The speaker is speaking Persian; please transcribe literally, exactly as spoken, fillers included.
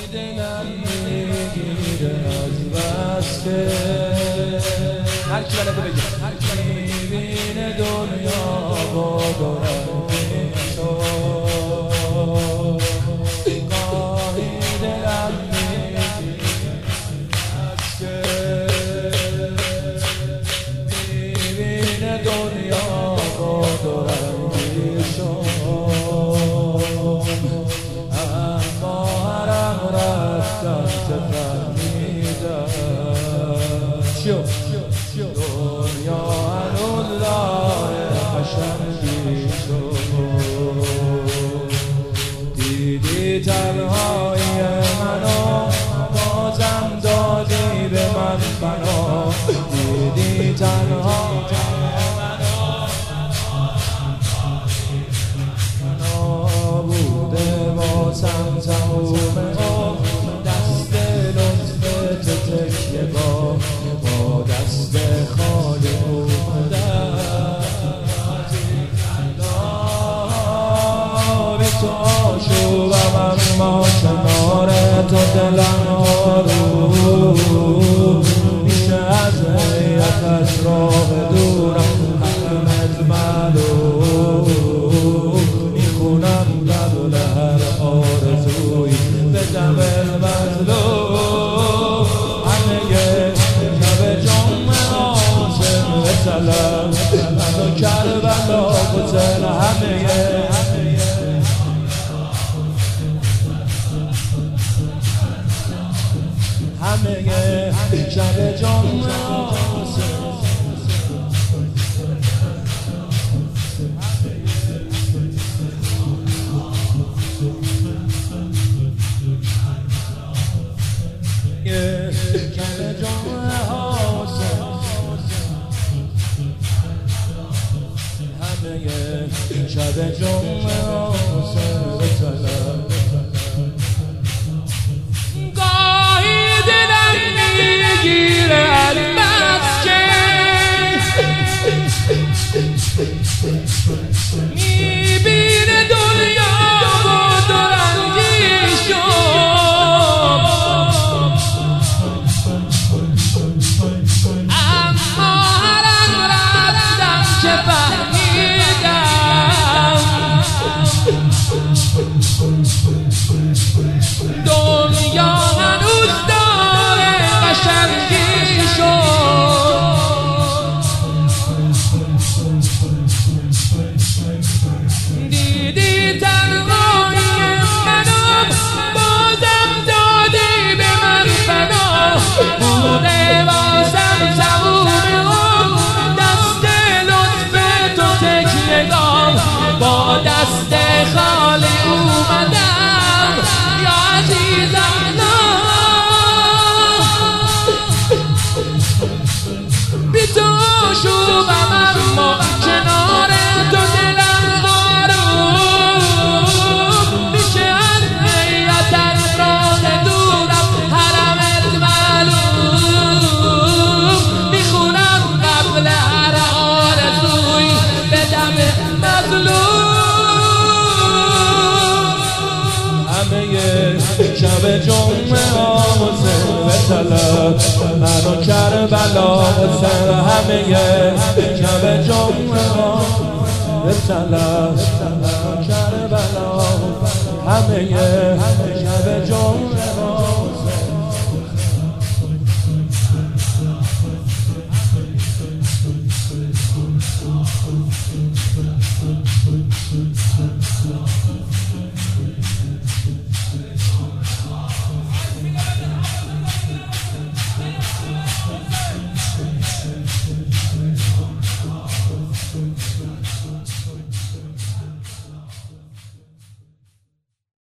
دلم میگیره از بس که هر کی بلده بگه میبینه دنیا با دارم تو گاهی دلم میگیره از که میبینه دنیا با دارم دنیا هنوز داره قشنگی تو دیدی تنهایی منو بازم دادی به من بنا دیدی تنهایی منو بوده بازم تمومه دست لطف تو تکیه با با دست خالی اومدم بی تو آشوبم اما کنار تو دلم آروم میشه از حیرت از راه دورم همت معلوم میخونم قبل هر آرزوی به دم المظلوم همه شب جمعه آسم به سلام منو کربلا بزن همه همه شب جمعه آسم شب جمعه آسم همه شب جمعه آسم به سلام گاهی دلم میگیره البته که میبینه دنیا با دورنگی شد اما هرم رفتم که فهمیدم دنیا هنوز داره قشنگی شد دیدی تنهایی منو بازم دادی به من فنا بوده واسم تمومه دست لطف تو تکیه‌گام با دست خالی اومدم یا عزیزم بی تو شوبم اما کنار تو دلم آروم میشه از حیرت از راه دورم حرمت معلوم میخونم قبل هر آرزوی به دم مظلوم همه شب جمعه آسم به سلام منو کربلا سر همه شب جمعه به سلام منو کربلا همه